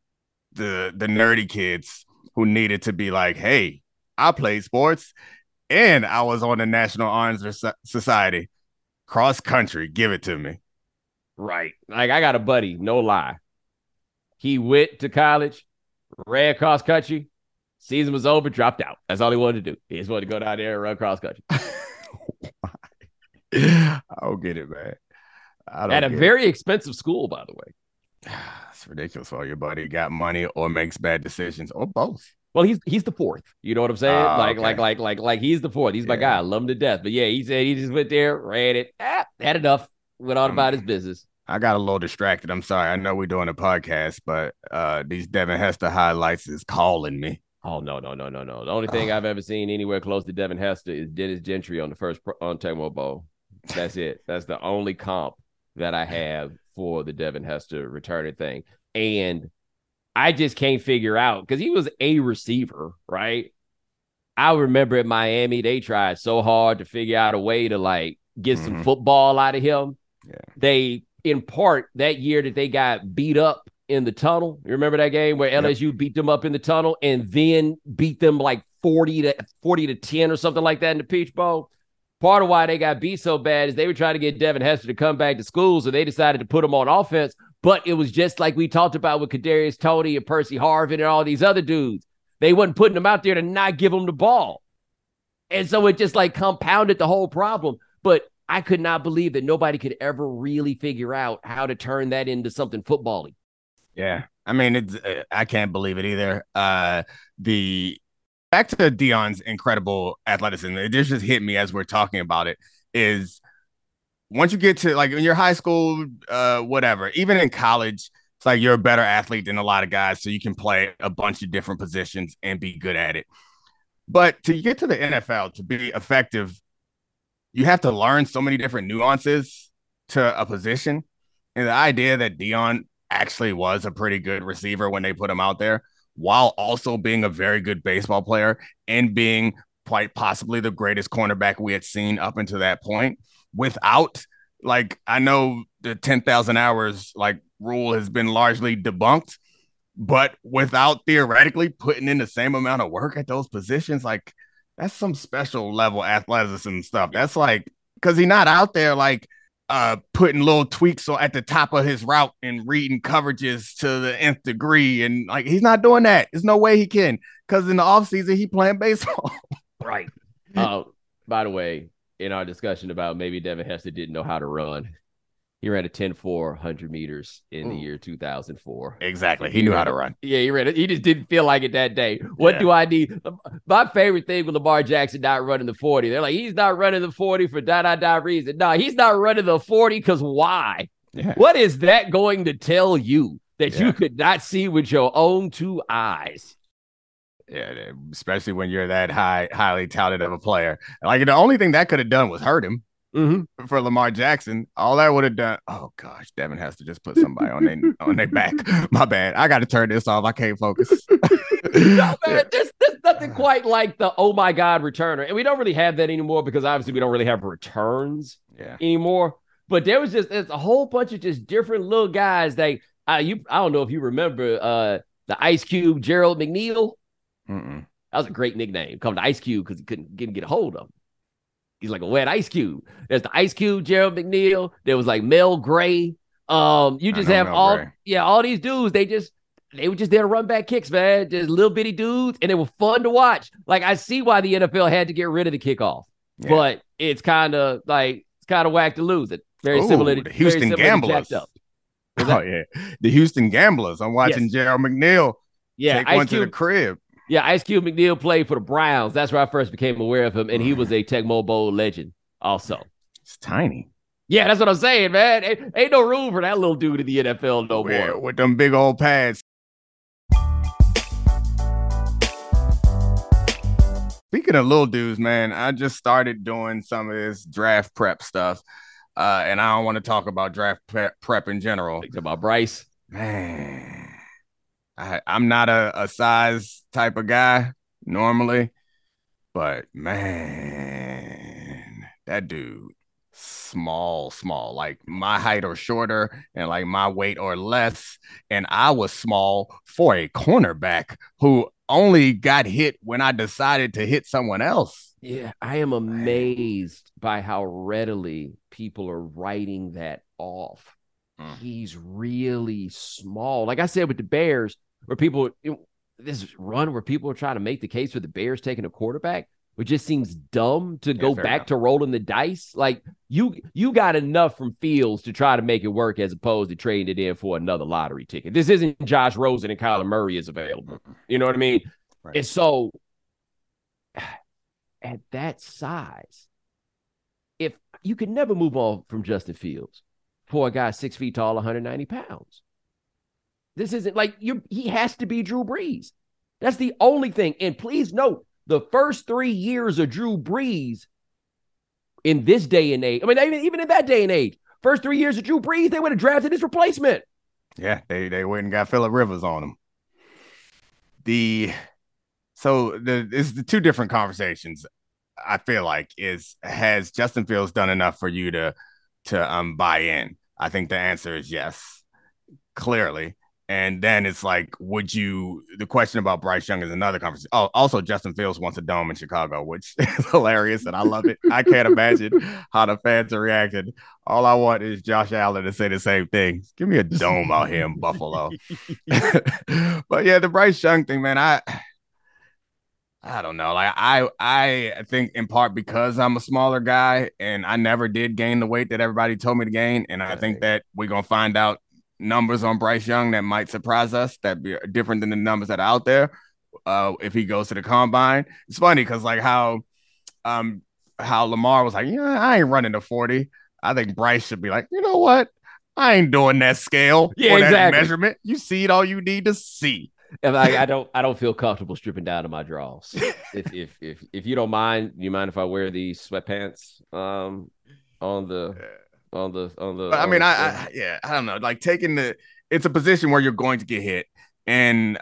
nerdy kids who needed to be like, hey, I played sports and I was on the National Honor Society. Cross country, give it to me. Right. Like I got a buddy, no lie. He went to college, ran cross country. Season was over, dropped out. That's all he wanted to do. He just wanted to go down there and run cross country. I don't get it, man. At a very expensive school, by the way. It's ridiculous. All your buddy got money or makes bad decisions or both. Well, he's the fourth. You know what I'm saying? Like he's the fourth. He's my guy. I love him to death. But yeah, he said he just went there, ran it, had enough, went on about his business. I got a little distracted. I'm sorry. I know we're doing a podcast, but these Devin Hester highlights is calling me. Oh, no. The only thing I've ever seen anywhere close to Devin Hester is Dennis Gentry on the first on Tecmo Bowl. That's it. That's the only comp that I have for the Devin Hester returning thing. And I just can't figure out because he was a receiver, right? I remember at Miami, they tried so hard to figure out a way to like get some football out of him. Yeah. They, in part, that year that they got beat up in the tunnel. You remember that game where LSU beat them up in the tunnel and then beat them like 40 to 10 or something like that in the Peach Bowl? Part of why they got beat so bad is they were trying to get Devin Hester to come back to school, so they decided to put him on offense. But it was just like we talked about with Kadarius Toney and Percy Harvin and all these other dudes. They wasn't putting them out there to not give them the ball. And so it just like compounded the whole problem. But I could not believe that nobody could ever really figure out how to turn that into something football-y. Yeah, I mean, I can't believe it either. Back to Deion's incredible athleticism, it just hit me as we're talking about it, is once you get to like in your high school, whatever, even in college, it's like you're a better athlete than a lot of guys, so you can play a bunch of different positions and be good at it. But to get to the NFL, to be effective, you have to learn so many different nuances to a position. And the idea that Deion actually was a pretty good receiver when they put him out there, while also being a very good baseball player and being quite possibly the greatest cornerback we had seen up until that point, without, like, I know the 10,000 hours like rule has been largely debunked, but without theoretically putting in the same amount of work at those positions, like that's some special level athleticism stuff. That's like, because he's not out there like putting little tweaks at the top of his route and reading coverages to the nth degree. And like, he's not doing that. There's no way he can, because in the offseason, he playing baseball. Right. By the way, in our discussion about maybe Devin Hester didn't know how to run, he ran a 10-4 100 meters in the year 2004. Exactly. He knew how to run. Yeah, he ran it. He just didn't feel like it that day. What do I need? My favorite thing with Lamar Jackson not running the 40. They're like, he's not running the 40 for reason. No, he's not running the 40 because why? Yeah. What is that going to tell you that you could not see with your own two eyes? Yeah, especially when you're that highly touted of a player. Like the only thing that could have done was hurt him. For Lamar Jackson, all that would have done. Oh gosh, Devin has to just put somebody on their back. My bad. I got to turn this off. I can't focus. No, man, there's nothing quite like the oh my god returner, and we don't really have that anymore because obviously we don't really have returns anymore. But there's a whole bunch of just different little guys that I don't know if you remember the Ice Cube Gerald McNeil. Mm-mm. That was a great nickname, called the Ice Cube because he couldn't get a hold of him. He's like a wet ice cube. There's the Ice Cube, Gerald McNeil. There was like Mel Gray. You just have all these dudes. They were just there to run back kicks, man. Just little bitty dudes, and they were fun to watch. Like I see why the NFL had to get rid of the kickoff, but it's kind of whack to lose it. Very similar to the Houston Gamblers. Oh yeah, the Houston Gamblers. I'm watching Gerald McNeil. Take one to the crib. Yeah, Ice Cube McNeil played for the Browns. That's where I first became aware of him, and he was a Tecmo Bowl legend also. It's tiny. Yeah, that's what I'm saying, man. Ain't no room for that little dude in the NFL no more. With them big old pads. Speaking of little dudes, man, I just started doing some of this draft prep stuff, and I don't want to talk about draft prep in general. Think about Bryce. Man. I'm not a size type of guy normally, but man, that dude, small, like my height or shorter and like my weight or less. And I was small for a cornerback who only got hit when I decided to hit someone else. Yeah, I am amazed by how readily people are writing that off. He's really small. Like I said with the Bears, where people, this run where people are trying to make the case for the Bears taking a quarterback, which just seems dumb to go back to rolling the dice. Like you got enough from Fields to try to make it work as opposed to trading it in for another lottery ticket. This isn't Josh Rosen and Kyler Murray is available. You know what I mean? Right. And so at that size, if you could never move on from Justin Fields for a guy 6 feet tall, 190 pounds. This isn't like he has to be Drew Brees. That's the only thing. And please note, the first 3 years of Drew Brees in this day and age, I mean, even in that day and age, first 3 years of Drew Brees, they would have drafted his replacement. Yeah, they went and got Phillip Rivers on him. It's the two different conversations. I feel like has Justin Fields done enough for you to buy in? I think the answer is yes, clearly. And then it's like, the question about Bryce Young is another conversation. Oh, also Justin Fields wants a dome in Chicago, which is hilarious. And I love it. I can't imagine how the fans are reacting. All I want is Josh Allen to say the same thing. Give me a dome out here in Buffalo. But yeah, the Bryce Young thing, man, I don't know. Like I think in part because I'm a smaller guy and I never did gain the weight that everybody told me to gain. And I think that we're going to find out numbers on Bryce Young that might surprise us, that be different than the numbers that are out there if he goes to the combine. It's funny because like how Lamar was like, I ain't running the 40. I think Bryce should be like, you know what? I ain't doing that scale or that measurement. You see it all you need to see. I don't feel comfortable stripping down to my draws. If you don't mind, you mind if I wear these sweatpants on the But I mean, I don't know. Like it's a position where you're going to get hit, and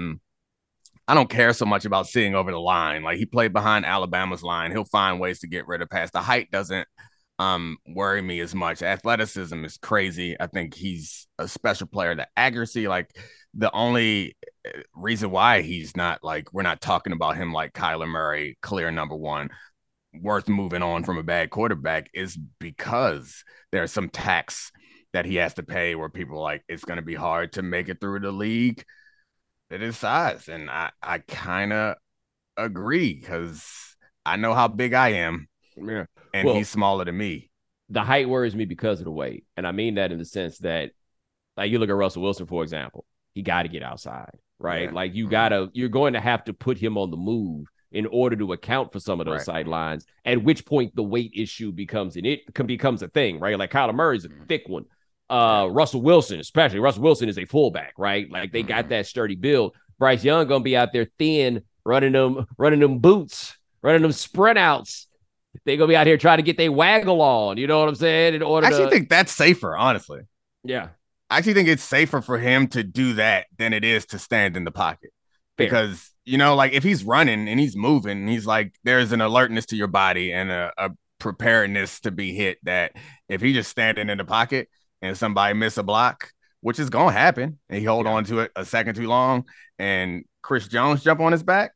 I don't care so much about seeing over the line. Like he played behind Alabama's line. He'll find ways to get rid of pass. The height doesn't worry me as much. Athleticism is crazy. I think he's a special player. The accuracy, like the only reason why he's not like, we're not talking about him like Kyler Murray, clear number one, worth moving on from a bad quarterback, is because there's some tax that he has to pay where people are like, it's going to be hard to make it through the league at his size. And I kind of agree because I know how big I am. Yeah. And he's smaller than me. The height worries me because of the weight. And I mean that in the sense that, like, you look at Russell Wilson, for example, he got to get outside, right? Yeah. Like you're going to have to put him on the move in order to account for some of those sidelines, at which point the weight issue becomes a thing, right? Like Kyler Murray's a thick one. Russell Wilson, especially. Russell Wilson is a fullback, right? Like they got that sturdy build. Bryce Young going to be out there thin, running them boots, running them sprint outs. They're gonna be out here trying to get their waggle on. You know what I'm saying? In order I actually think that's safer, honestly. Yeah. I actually think it's safer for him to do that than it is to stand in the pocket. Fair. Because, you know, like if he's running and he's moving, and he's like, there's an alertness to your body and a preparedness to be hit that if he just standing in the pocket and somebody miss a block, which is going to happen, and he hold on to it a second too long, and Chris Jones jump on his back,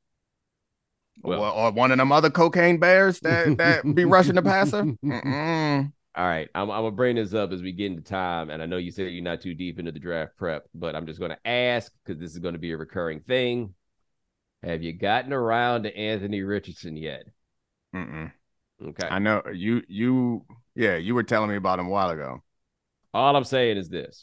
or one of them other cocaine bears that be rushing the passer. All right, I'm gonna bring this up as we get into time, and I know you said you're not too deep into the draft prep, but I'm just gonna ask because this is going to be a recurring thing. Have you gotten around to Anthony Richardson yet? Okay, I know you were telling me about him a while ago. All I'm saying is this: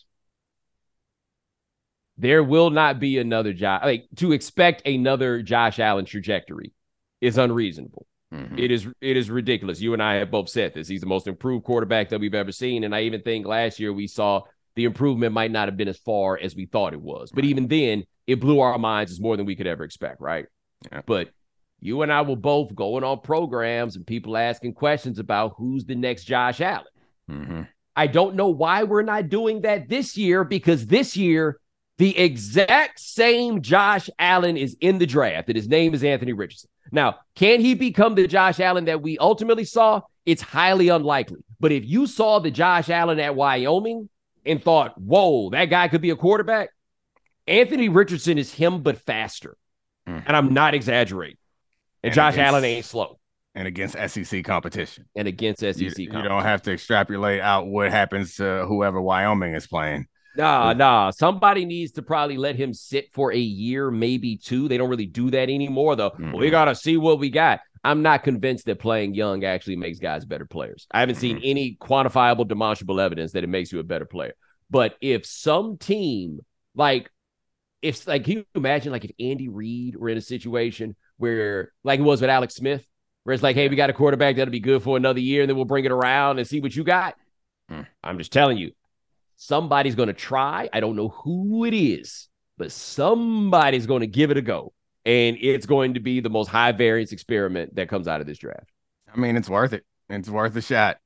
there will not be another Josh. Like, to expect another Josh Allen trajectory is unreasonable. It is ridiculous. You and I have both said this. He's the most improved quarterback that we've ever seen. And I even think last year we saw the improvement might not have been as far as we thought it was. But even then, it blew our minds as more than we could ever expect, right? Yeah. But you and I were both going on programs and people asking questions about who's the next Josh Allen. I don't know why we're not doing that this year, because this year, the exact same Josh Allen is in the draft, and his name is Anthony Richardson. Now, can he become the Josh Allen that we ultimately saw? It's highly unlikely. But if you saw the Josh Allen at Wyoming and thought, whoa, that guy could be a quarterback, Anthony Richardson is him, but faster. And I'm not exaggerating. And Josh Allen ain't slow. And against SEC competition. And against SEC competition. You don't have to extrapolate out what happens to whoever Wyoming is playing. Nah. Somebody needs to probably let him sit for a year, maybe two. They don't really do that anymore, though. Well, we got to see what we got. I'm not convinced that playing young actually makes guys better players. I haven't seen any quantifiable, demonstrable evidence that it makes you a better player. But if some team, can you imagine, like, if Andy Reid were in a situation where, like it was with Alex Smith, where it's like, hey, we got a quarterback that'll be good for another year, and then we'll bring it around and see what you got. I'm just telling you. Somebody's going to try. I don't know who it is, but somebody's going to give it a go. And it's going to be the most high variance experiment that comes out of this draft. I mean, it's worth it. It's worth a shot.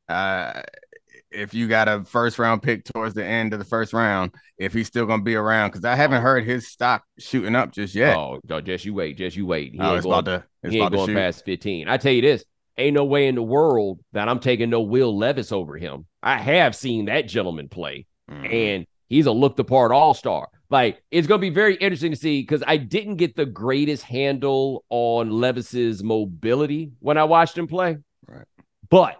If you got a first round pick towards the end of the first round, if he's still going to be around, because I haven't heard his stock shooting up just yet. Oh, just you wait. He ain't going past 15. I tell you this. Ain't no way in the world that I'm taking no Will Levis over him. I have seen that gentleman play. And he's a look-the-part all-star. Like, it's going to be very interesting to see, because I didn't get the greatest handle on Levis's mobility when I watched him play. Right. But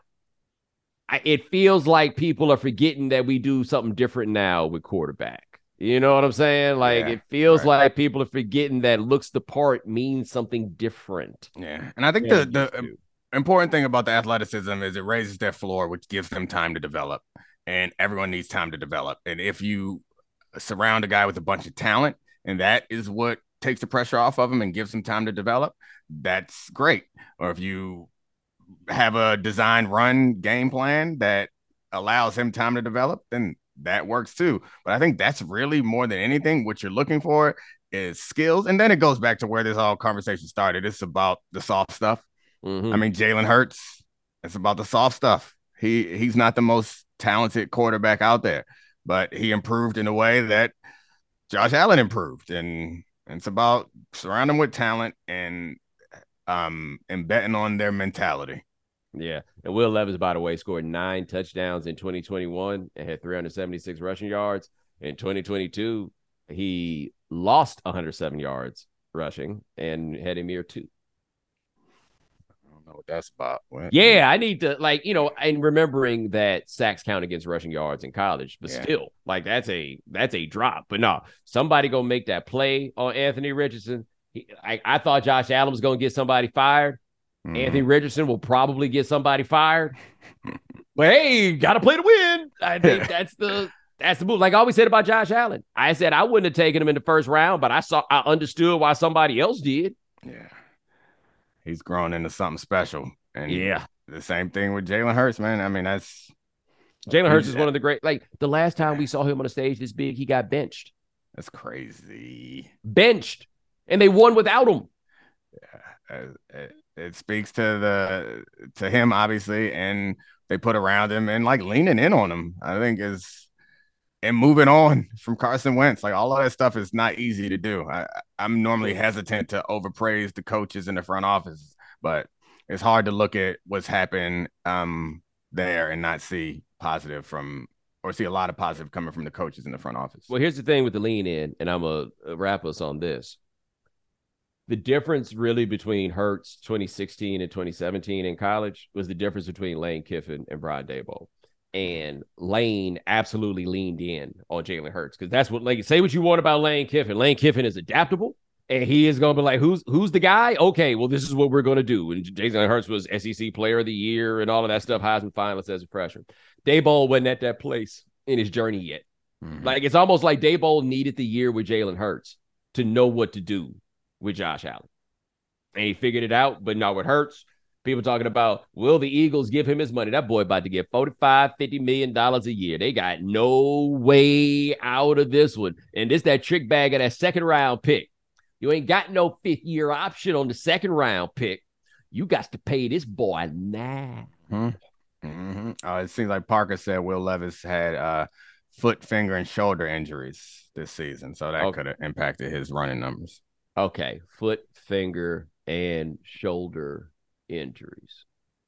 it feels like people are forgetting that we do something different now with quarterback. You know what I'm saying? Like, it feels like people are forgetting that looks the part means something different. Yeah. And I think the important thing about the athleticism is it raises their floor, which gives them time to develop. And everyone needs time to develop. And if you surround a guy with a bunch of talent, and that is what takes the pressure off of him and gives him time to develop, that's great. Or if you have a design run game plan that allows him time to develop, then that works too. But I think that's really, more than anything, what you're looking for is skills. And then it goes back to where this whole conversation started. It's about the soft stuff. I mean, Jalen Hurts, it's about the soft stuff. He's not the most talented quarterback out there, but he improved in a way that Josh Allen improved, and it's about surrounding with talent and betting on their mentality. Yeah, and Will Levis, by the way, scored 9 touchdowns in 2021 and had 376 rushing yards. In 2022, he lost 107 yards rushing and had a mere 2. What that's about. Yeah, I need to, and remembering that sacks count against rushing yards in college, but still, that's a drop. But no, somebody gonna make that play on Anthony Richardson. I thought Josh Allen was gonna get somebody fired. Anthony Richardson will probably get somebody fired. But hey, gotta play to win. I think that's the move. Like I always said about Josh Allen, I said I wouldn't have taken him in the first round, but I understood why somebody else did. Yeah. He's grown into something special. And the same thing with Jalen Hurts, man. I mean, Jalen Hurts is one of the great, the last time we saw him on a stage this big, he got benched. That's crazy. Benched. And they won without him. It speaks to him, obviously, and they put around him and like leaning in on him, I think and moving on from Carson Wentz. Like all of that stuff is not easy to do. I'm normally hesitant to overpraise the coaches in the front office, but it's hard to look at what's happened there and not see positive or see a lot of positive coming from the coaches in the front office. Well, here's the thing with the lean in, and I'm going to wrap us on this. The difference really between Hurts 2016 and 2017 in college was the difference between Lane Kiffin and Brian Daboll. And Lane absolutely leaned in on Jalen Hurts because that's what, like, say what you want about Lane Kiffin. Lane Kiffin is adaptable, and he is going to be like, who's the guy? Okay, well, this is what we're going to do. And Jalen Hurts was SEC Player of the Year and all of that stuff, Heisman finalist as a freshman. Daboll wasn't at that place in his journey yet. Mm-hmm. Like, it's almost like Daboll needed the year with Jalen Hurts to know what to do with Josh Allen. And he figured it out, but not with Hurts. People talking about, will the Eagles give him his money? That boy about to get $45-50 million a year. They got no way out of this one. And this that trick bag of that second round pick. You ain't got no 5th-year option on the second round pick. You got to pay this boy now. Mm-hmm. Mm-hmm. It seems like Parker said Will Levis had foot, finger, and shoulder injuries this season. So that could have impacted his running numbers. Okay. Foot, finger, and shoulder injuries.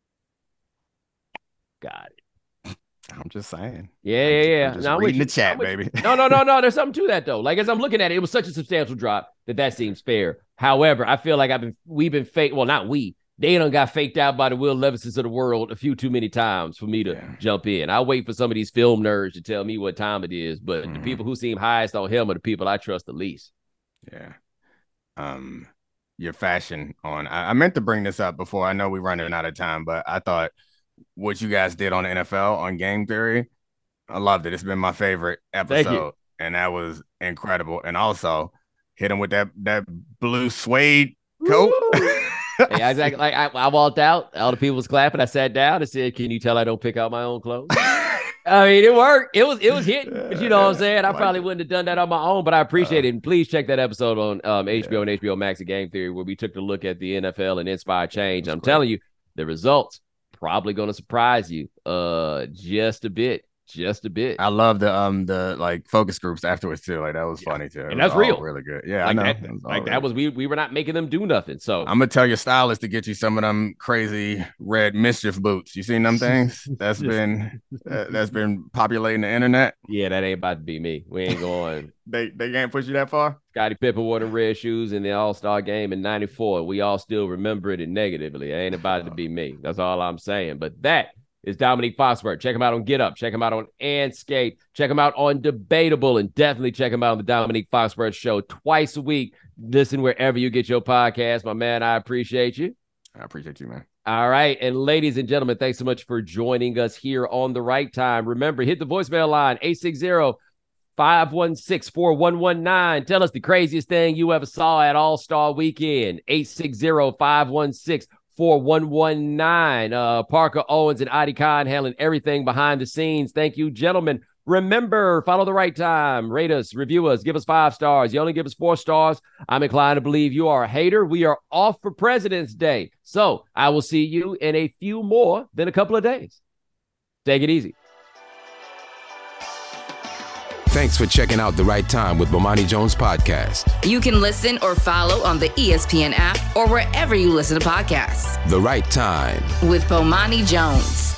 Got it. I'm just saying. Yeah. I'm just reading the chat, baby. No. There's something to that though. Like as I'm looking at it, it was such a substantial drop that seems fair. However, I feel like we've been fake. Well, not we. They done got faked out by the Will Levises of the world a few too many times for me to jump in. I'll wait for some of these film nerds to tell me what time it is, but the people who seem highest on him are the people I trust the least. Yeah. Your fashion on. I meant to bring this up before. I know we're running out of time, but I thought what you guys did on the NFL on Game Theory, I loved it. It's been my favorite episode, and that was incredible. And also hit him with that blue suede coat. Yeah, exactly. Like I walked out, all the people was clapping. I sat down and said, "Can you tell I don't pick out my own clothes?" I mean, it worked. It was hitting, but you know what I'm saying? I probably wouldn't have done that on my own, but I appreciate it. And please check that episode on HBO and HBO Max at Game Theory where we took a look at the NFL and Inspire Change. I'm telling you, the results probably going to surprise you just a bit. I love the like focus groups afterwards too. Like that was funny too. And that's real. Really good. Yeah, like I know. That was we were not making them do nothing. So I'm gonna tell your stylist to get you some of them crazy red mischief boots. You seen them things? That's been populating the internet. Yeah, that ain't about to be me. We ain't going. They can't push you that far. Scottie Pippen wore the red shoes in the All-Star game in '94. We all still remember it negatively. It ain't about to be me. That's all I'm saying. But that is Dominique Foxworth. Check him out on Get Up. Check him out on And Skate. Check him out on Debatable. And definitely check him out on the Dominique Foxworth Show twice a week. Listen wherever you get your podcast. My man, I appreciate you. I appreciate you, man. All right. And ladies and gentlemen, thanks so much for joining us here on The Right Time. Remember, hit the voicemail line, 860-516-4119. Tell us the craziest thing you ever saw at All-Star Weekend. 860-516-4119. 4119. Parker Owens and Adi Khan handling everything behind the scenes. Thank you, gentlemen. Remember, follow The Right Time. Rate us, review us, give us 5 stars. You only give us 4 stars, I'm inclined to believe you are a hater. We are off for President's Day. So I will see you in a few more than a couple of days. Take it easy. Thanks for checking out The Right Time with Bomani Jones podcast. You can listen or follow on the ESPN app or wherever you listen to podcasts. The Right Time with Bomani Jones.